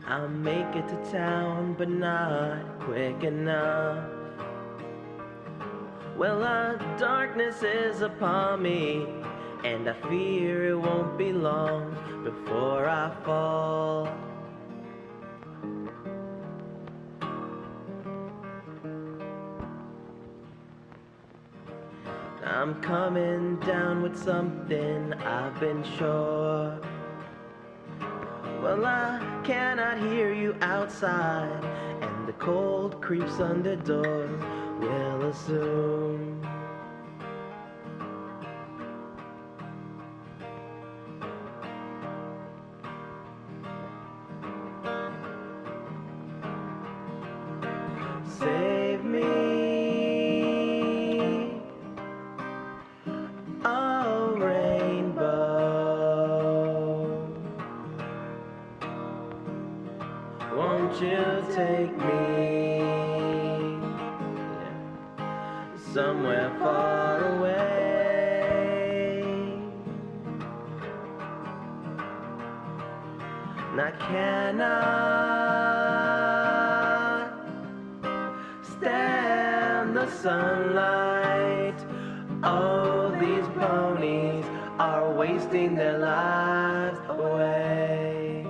I'll make it to town, but not quick enough. Well, darkness is upon me, and I fear it won't be long before I fall. I'm coming down with something, I've been sure. Well, I cannot hear you outside, and the cold creeps under doors, will assume. Save me, a rainbow. Won't you take me somewhere far away? And I cannot stand the sunlight. Oh, these ponies are wasting their lives away.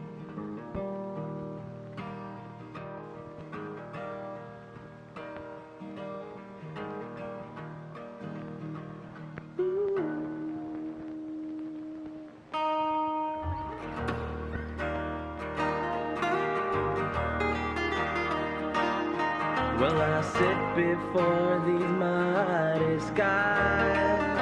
Well, I sit before these mighty skies,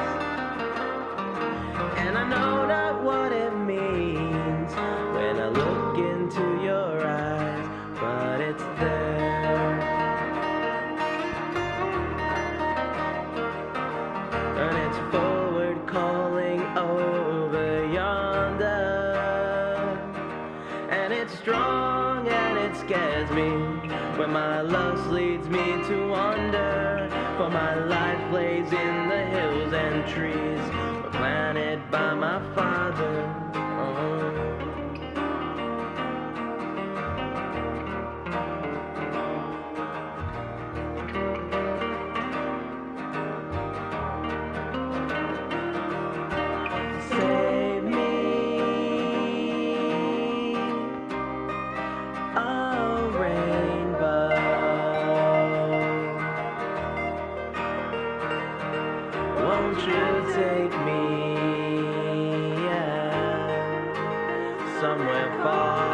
and I know not what it means when I look into your eyes, but it's there. And it's forward calling over yonder, and it's strong and it scares me when my lust leads me to wander. For my life lays in the hills and trees were planted by my father. Save me, a rainbow. Won't you take me somewhere far